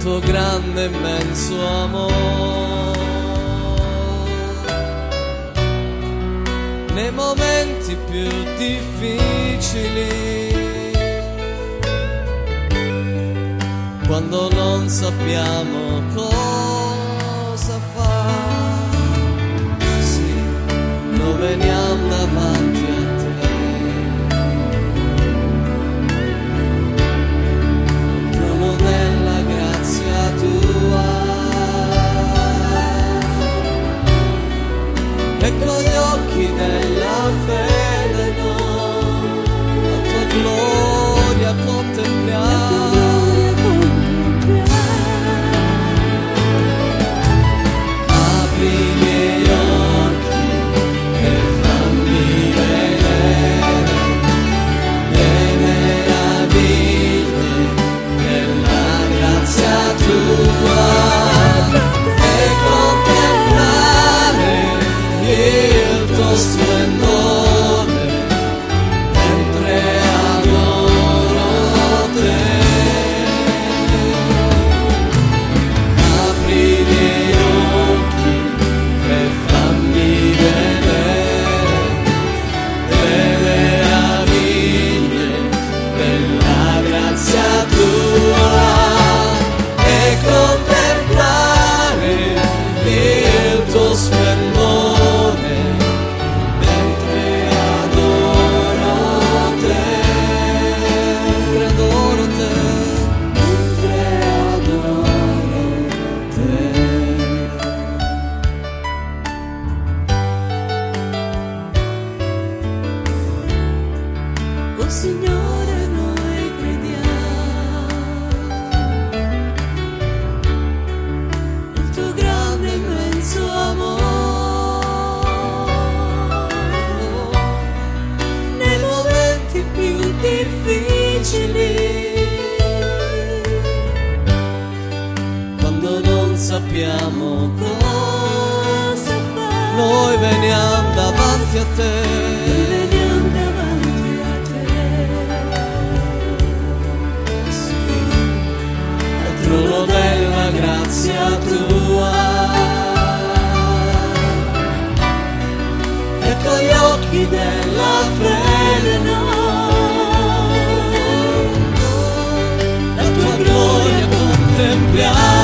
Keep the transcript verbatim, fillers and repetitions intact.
tuo grande e immenso amore. Nei momenti più difficili, quando non sappiamo cosa fare, sì, noi veniamo davanti a te. Al trono della grazia tua, e con gli occhi della fede noi la tua gloria contempliamo. Apri i miei occhi e fammi vedere le meraviglie della grazia tua e contemplare il tuo splendore mentre adoro te. Apri i miei occhi e fammi vedere le meraviglie della grazia tua e contemplare il tuo splendore mentre adoro te, mentre adoro te, mentre adoro te. Oh Signore, noi crediamo il tuo grande e immenso amore. Nei momenti più difficili, quando non sappiamo cosa fare, noi veniamo davanti a te. Veniamo davanti a te. Sì, al trono della grazia tua, e con gli occhi della fede noi la tua gloria contempliamo.